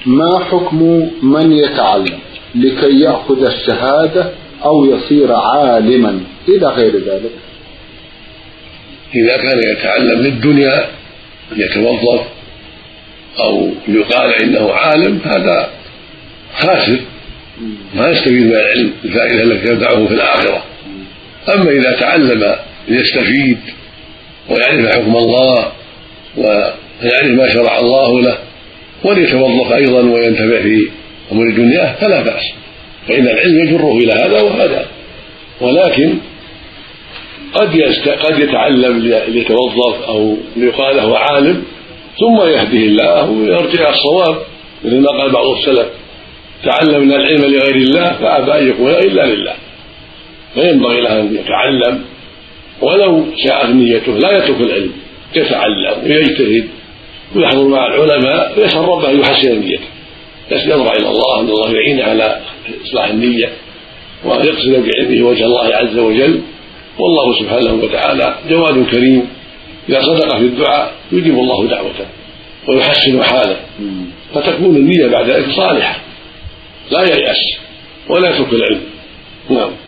ما حكم من يتعلم لكي يأخذ الشهادة أو يصير عالما إلى غير ذلك؟ إذا كان يتعلم للدنيا يتوظف أو يقال إنه عالم هذا خاسر، ما يستفيد من العلم الفائدة التي تنفعه في الآخرة. أما إذا تعلم ليستفيد ويعرف حكم الله ويعرف ما شرع الله له وليتوظف أيضا وينتفع في أمور الدنيا فلا بأس، فإن العلم يجره إلى هذا وهذا. ولكن قد يتعلم ليتوظف أو ليقال له عالم ثم يهديه الله ويرجع إلى الصواب، مثل ما قال بعض السلف: تعلمنا العلم لغير الله فأبى أن يكون إلا لله. فينبغي له أن يتعلم ولو شاءت نيته لا يترك العلم، يتعلم ويجتهد ويحضر مع العلماء ويسأل ربه أن يحسن نيته، يضرع إلى الله أن الله يعينه على إصلاح النية ويقصد بعلمه وجه الله عز وجل. والله سبحانه وتعالى جواد كريم، إذا صدق في الدعاء يجيب الله دعوته ويحسن حاله، فتكون النية بعد ذلك صالحة، لا ييأس ولا يترك العلم. نعم.